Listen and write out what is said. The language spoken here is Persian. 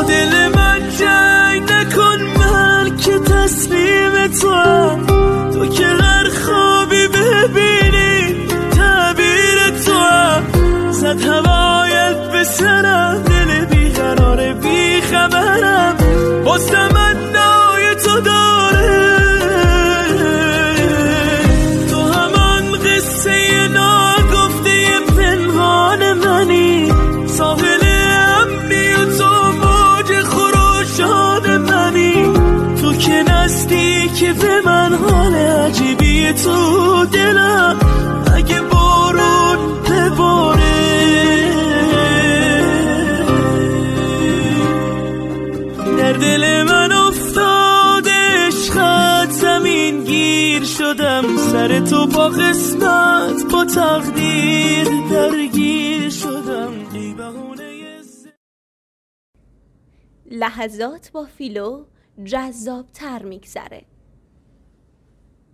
دل من جنگ نکن، من که تسلیم تو که هر خوابی ببینی تعبیر زد هوایت به سرم، دل بیقرار بیخبرم باز تمنای تو داره. تو همان قصه ناگفته پنهان منی، ساحل امنی و تو موج خروشان منی. تو که نزدیکی به من، حال عجیبی تو دلم اگه بارون بباره. در دل من افتاد عشقت، زمین گیر شدم سر تو با قسمت، با تقدیر درگیر شدم. ای بهونه لحظات با فیلو جذاب تر میگذره.